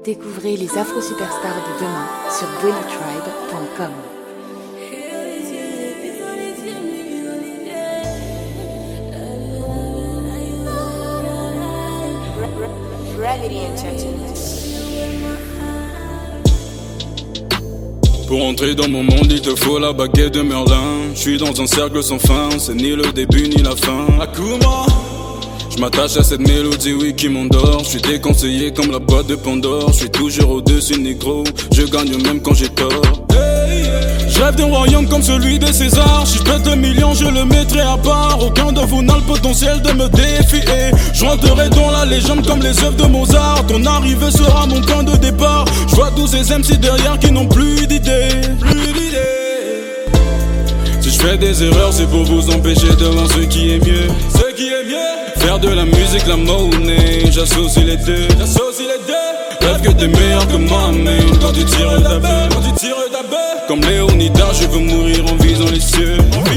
Découvrez les Afro-Superstars de demain sur bullytribe.com. Pour entrer dans mon monde, il te faut la baguette de Merlin. Je suis dans un cercle sans fin, c'est ni le début ni la fin. Akuma, je m'attache à cette mélodie, oui, qui m'endort. Je suis déconseillé comme la boîte de Pandore. Je suis toujours au-dessus négro, je gagne même quand j'ai tort. Je rêve d'un royaume comme celui des Césars. Si je pète le million, je le mettrai à part. Aucun de vous n'a le potentiel de me défier. Je rentrerai dans la légende comme les œuvres de Mozart. Ton arrivée sera mon point de départ. Je vois tous ces MC derrière qui n'ont plus d'idées. Si je fais des erreurs, c'est pour vous empêcher de voir ce qui est mieux. Ce qui est mieux. Faire de la musique la monnaie. J'associe les deux. Rêve que t'es meilleur que moi, mais quand tu tires ta bœuf, comme Léonidas, je veux mourir en visant les cieux.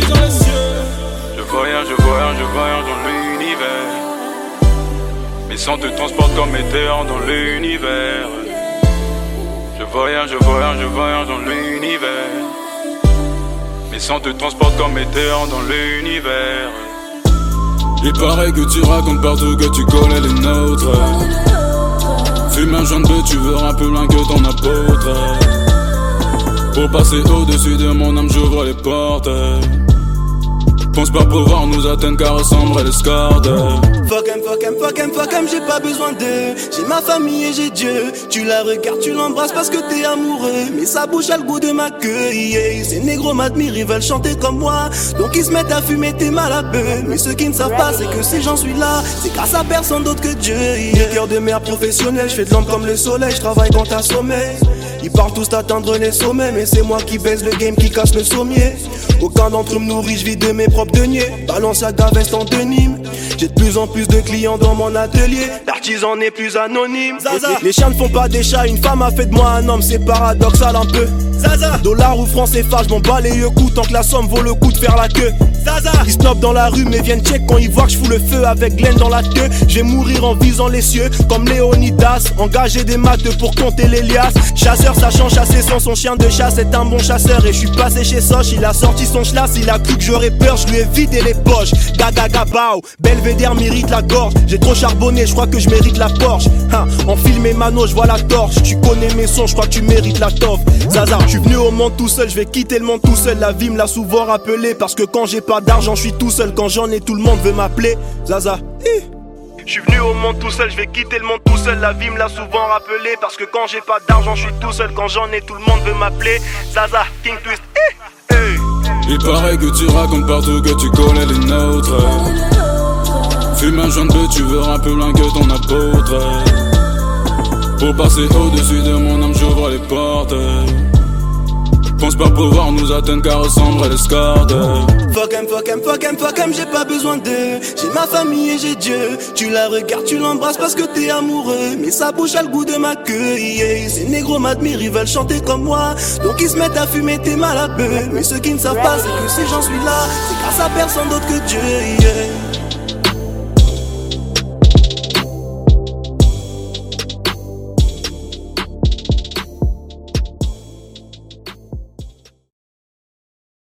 Je voyage dans l'univers. Mes sons te transportent comme météore dans l'univers. Je voyage dans l'univers. Mes sons te transportent comme météore dans l'univers. Il paraît que tu racontes partout que tu connais les nôtres. Fume un joint de bœuf, tu veux rapper loin que ton apôtre. Pour passer au-dessus de mon âme, j'ouvre les portes. Pense pas pouvoir nous atteindre car ressemble l'escorte. Fuck em, j'ai pas besoin d'eux. J'ai ma famille et j'ai Dieu. Tu la regardes, tu l'embrasses parce que t'es amoureux. Mais sa bouche a le goût de ma queue, yeah. Ces négros m'admirent, ils veulent chanter comme moi. Donc ils se mettent à fumer, t'es mal à peu. Mais ceux qui ne savent pas, c'est que si j'en suis là, c'est grâce à personne d'autre que Dieu, yeah. Cœur de mère professionnel, je fais de l'ombre comme le soleil. Je travaille quand t'as sommeil. Ils parlent tous d'atteindre les sommets, mais c'est moi qui baise le game, qui casse le sommier. Aucun d'entre eux me nourrit, je vis de mes propres deniers. Balenciaga veste en denim. J'ai de plus en plus de clients dans mon atelier. L'artisan n'est plus anonyme. Zaza. Les chiens ne font pas des chats, une femme a fait de moi un homme, c'est paradoxal un peu. Zaza. Dollar ou franc CFA, je m'en bats les yeux coups tant que la somme vaut le coup de faire la queue. Zaza. Ils snobent dans la rue mais viennent check quand ils voient que je fous le feu avec Glenn dans la queue. Je vais mourir en visant les cieux comme Léonidas. Engager des maths pour compter les liasses. Chasseur sachant chasser sans son chien de chasse est un bon chasseur. Et je suis passé chez Soch, il a sorti son schlass. Il a cru que j'aurais peur, je lui ai vidé les poches. Gaga bao, Belvédère mérite la gorge. J'ai trop charbonné, je crois que je mérite la Porsche. Enfile mes manos, je vois la torche. Tu connais mes sons, je crois que tu mérites la toffe. Zaza, je suis venu au monde tout seul, je vais quitter le monde tout seul. La vie me l'a souvent rappelé. Parce que quand j'ai pas d'argent, je suis tout seul. Quand j'en ai, tout le monde veut m'appeler Zaza. Je suis venu au monde tout seul, je vais quitter le monde tout seul. La vie me l'a souvent rappelé. Parce que quand j'ai pas d'argent, je suis tout seul. Quand j'en ai, tout le monde veut m'appeler Zaza, King Twist. Il paraît que tu racontes partout que tu connais les nôtres. Fume un joint de bœuf, tu veux rapper loin que ton apôtre. Pour passer au-dessus de mon âme, j'ouvre les portes. Pense pas pouvoir nous atteindre car ressemble l'escorte. Fuck em, j'ai pas besoin d'eux. J'ai ma famille et j'ai Dieu. Tu la regardes, tu l'embrasses parce que t'es amoureux. Mais sa bouche a le goût de ma queue, yeah. Ces négros m'admirent, ils veulent chanter comme moi. Donc ils se mettent à fumer, t'es mal à peu. Mais ceux qui ne savent pas, c'est que si j'en suis là, c'est grâce à personne d'autre que Dieu, yeah.